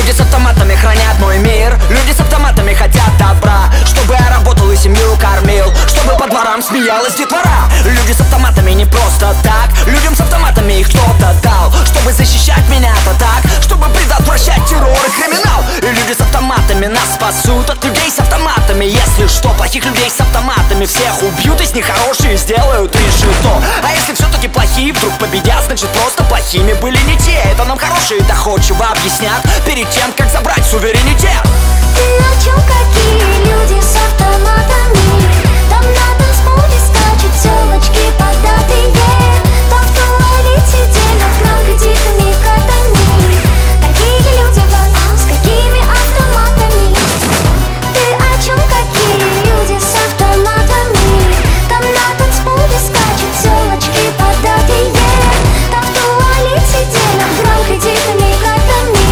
Люди с автоматами хранят мой мир. Люди с автоматами хотят добра, чтобы я работал и семью кормил, чтобы по дворам смеялась детвора. Люди с автоматами не просто так, людям с автоматами их кто-то дал, чтобы защищать меня-то так, чтобы предотвращать террор и криминал. И люди с автоматами нас спасут от людей с автоматами. Если что, плохих людей с автоматами всех убьют, из них хорошие сделают решето. А если все-таки плохие вдруг победят, значит просто плохими были не те. Это нам хорошие доходчиво объяснят перед тем, как забрать суверенитет. Ты о чем? Какие люди с автоматами? Там на танцполе скачут телочки поддатые. Там в туалете делят наркотиками картами. Какие люди с какими автоматами? Ты о чем? Какие люди с автоматами? Там на танцполе скачут телочки поддатые. Там в туалете делят наркотиками картами.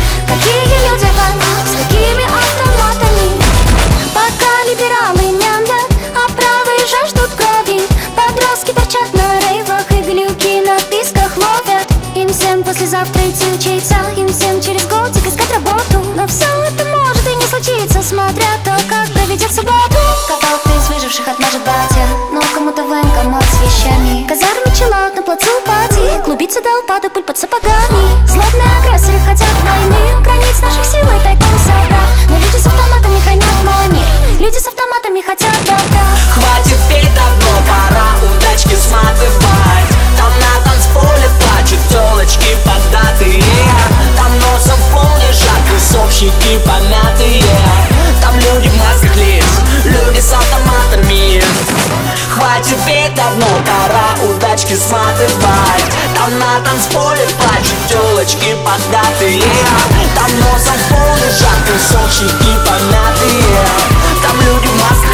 Какие люди с какими автоматами? Пока либералы мямлят, а правые жаждут крови. Подростки торчат на рейвах и глюки на писках ловят. Им всем послезавтра идти учиться, им всем через годик искать работу. Но все это может и не случиться, смотря то, как проведет субботу. Кого-то из выживших отмажет батя, но кому-то военкомат с вещами. Казарме челак на плацу пати, клубится до упаду пыль под сапогами. Злобные агрессоры хотят войны, границ наших сил и тайком собрать. Но люди с автоматами хранят мой мир, люди с автоматами хотят добра. Хватит петь, давно пора удачки сматывать. Там на танцполе плачут телочки поддатые. Там носом в пол лежат тусовщики помятые. Там люди в масках лиц, люди с автоматами. Хватит петь, давно пора удачки сматывать. Там на танцполе плачут телочки поддатые. Там носом в пол лежат тусовщики помятые. Там люди в масках